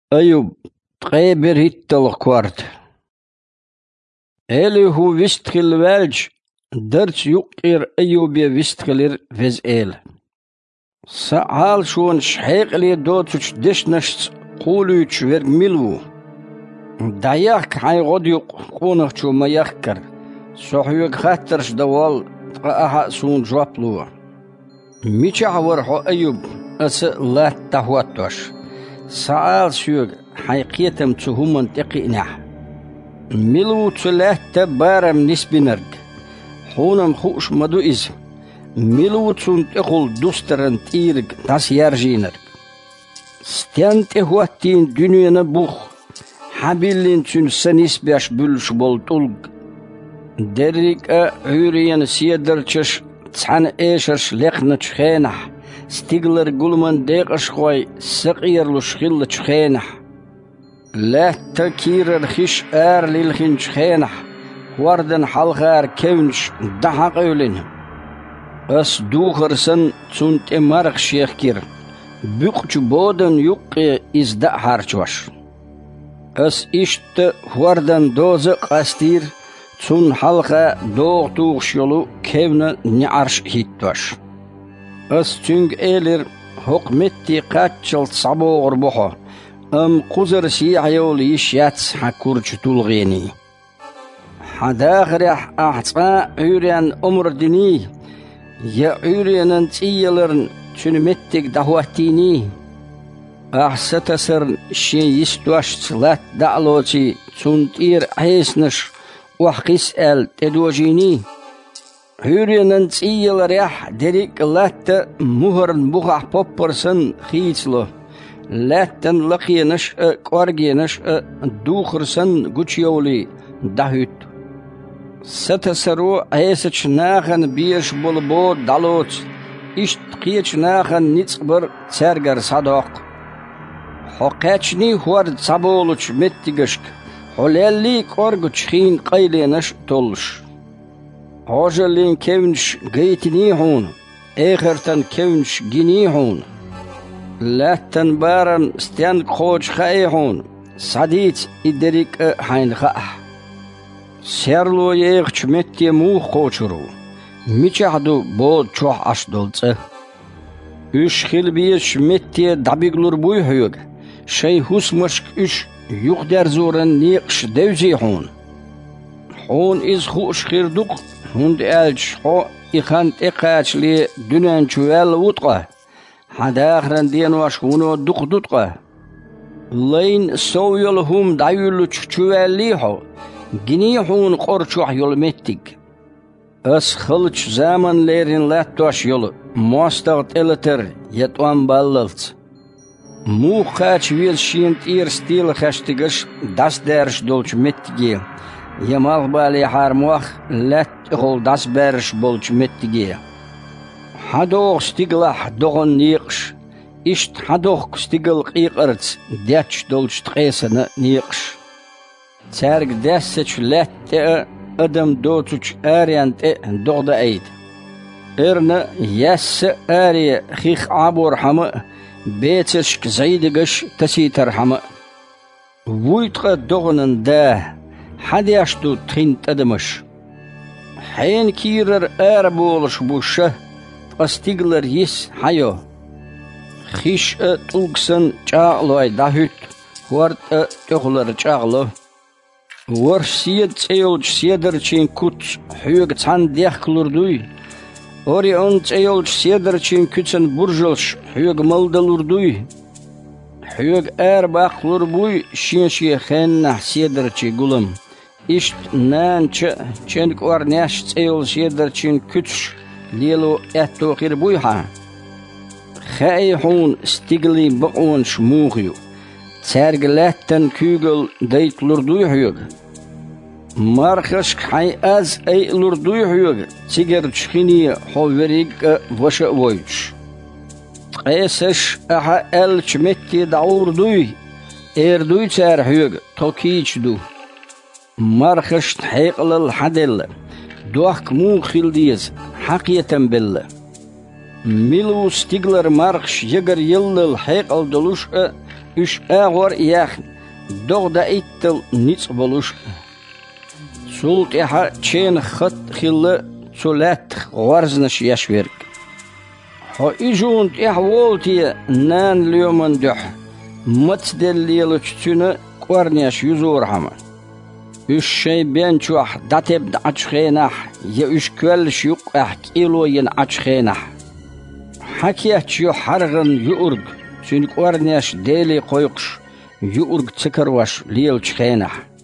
أيوب تغيبر هيتل كوارت إلي هو ويستخل والج درت يقير أيوب ويستخلر فيز إل سعال شون شحيق لي دوتش دشنشت قولوش ورق ملو داياك هاي غديق قونخ شو ما يخكر صحيوك خاترش دوال تقاها سون جوابلو ميشا ورحو أيوب أس لا تهواتوش سعال شوك حقيقتم تهمن تقينح ملو تلات بارم نسبنرد حونم خوش مدو إز ملو تنتقل دوسترن تيرق تاس يارجينرد ستيان تهواتين دنيا نبوخ حبيلين تن سنس باش بلش بولتولق دريك عوريان سيدرچش تسحن ايشش لقنچ خينح ستيغلر قلمن ديقش خوي سقير لشخل خينح لا تكير الخش للخنش خينح وردن حلغار كونش دحق اولين اس دوخر سن تنت امارق شيخ كير بقچ بودن يقي ازدأ هارچوش اس اشت وردن دوز قاستير تون حلقة دوغ توغش يولو كيونا نعرش هيتوش اس تنگ ايلر حكمتي قاتشل صبو غربوحو قزر سيعيول يشياتس حكورج تلغيني حداغرح احتقا عوريان امر ديني يا عوريان انتيلرن تنمتك دهواتيني أحستسر شين يستوش لات دعلوتي تنتير عيسنش وحقيس تدوجيني هوريان انتيل ريح دريك لات مهرن بوغح بوبرسن خيتلو لاتن لقينش قورجينش دوخرسن قوشيولي دهوت ستسرو عيسش ناخن بيش بولبو دالوت اشت قيش ناخن نتصبر تسرگر صداق حقاچني هورد صبولوش متگشك حلالي قورگوش خين قيلينش تولش هاجلين كونش قيتني هون اخرتن كونش جيني هون لاتن بارن استيان قوش خاي هون صديت ادريك حين خاح سيرلو يغش متي مو قوشرو ميچهدو بود چوح اشدولце üç xilbiyeş mette dabiglur buy hög şey husmaşk üç yuq der zoran niqş devzi hon iz xuş xirduk hund elç ho ikhant iqachli dünen çuvel utqa hadagran diyen waş huno duqdutqa lein sowyol hum dayulu çuvelli ho gini hun qorçuh yol mettik as xılç zamanlerin lattoş yolu مواستغت إلتر يتوان باللت مو خاچ ويل شينت إير ستيل خاشتگش داس درش دولچ متگي يمال بالي حارموخ لات إخول داس برش بولچ متگي حدوغ ستيگلح دوغن نيقش إشت حدوغ ستيگل قيقرت داتش دولچ تقيسن نيقش تارق داسچ لات أدم دوتوچ آريانت دوغ دا أيد إرنا يس آري خيخ عبور حما بيتشك زيدقش تسيتر حما ويتغ دغنن داه حدياشتو تخين تدمش حين كيرر آربولش بوشه فاستيقلر يس حيو خيش تلقسن جاغلوي داهوت وارد تغلر جاغلو ورش سيد سيولج سيدر چين كوت حيوغ تان ديخ كلردوي Ori on çeyolç sederçin küçen burjolş hüyeg maldalurduy hüyeg baqlur buy şinşi xenna sederçi gulum işt nanç çenk ornaş çeyol sederçin küç lilo etto qir buy ha khayhun stigli baqon şmuğyu serglatten kügel deytlurduy hüyeg Markhash hay az ay lurduy hüyeg sigar chkhini hoverig washa voych qesesh aha el chmetti daurduy erduy char hüyeg tokichdu Markhash hayqlal hadel duak mu khildiz haqiyatan bill Milu stigler marksh yegar yillal hayqal dolush إش أغور ياخ دوغدا إيتل نيس بلوش سولت إحا تشين خط خلا سولات غرزنش يشويرك هو إجونت إح وولتي نان اليومن دح متدل ليلوش تسونا قورنياش يزور حما إش شي بينشوح داتب دعش خيناح يا إش كوالش يقح كيلو ينعش خيناح حكيات يو حرغن يؤرق سنك قورنياش ديلي قويقش يؤرق تكرواش ليلوش خيناح